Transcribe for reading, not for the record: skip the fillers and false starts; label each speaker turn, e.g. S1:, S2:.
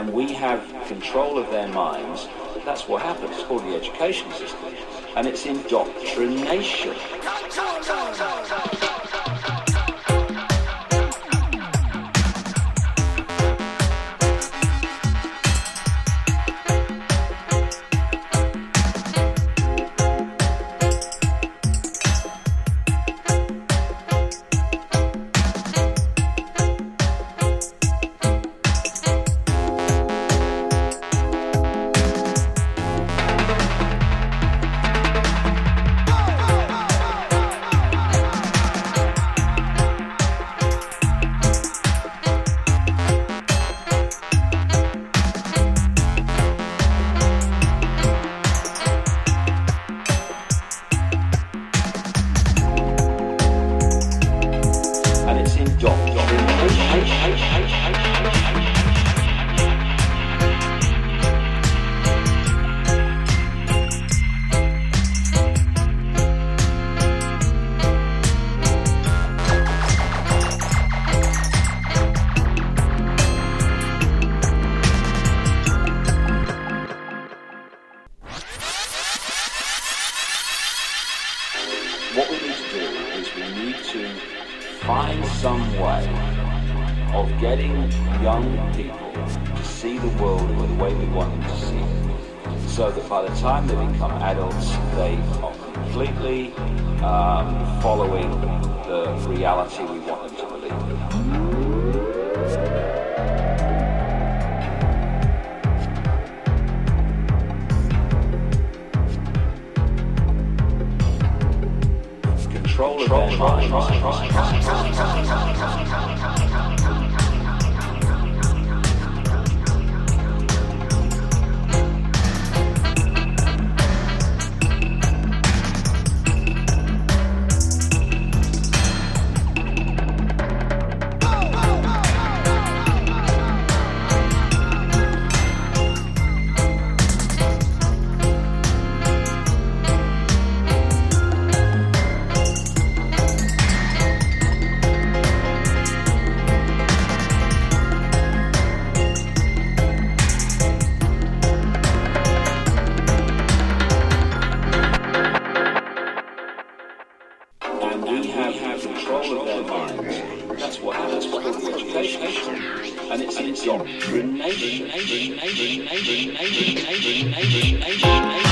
S1: and we have control of their minds, that's what happens. It's called the education system. And it's indoctrination. What we need to do is we need to find some way of getting young people to see the world the way we want them to see it, so that by the time they become adults, they are completely following the reality we want them to believe in. Control of their minds. We have control of their minds. That's what happens with the education system. And it's indoctrination.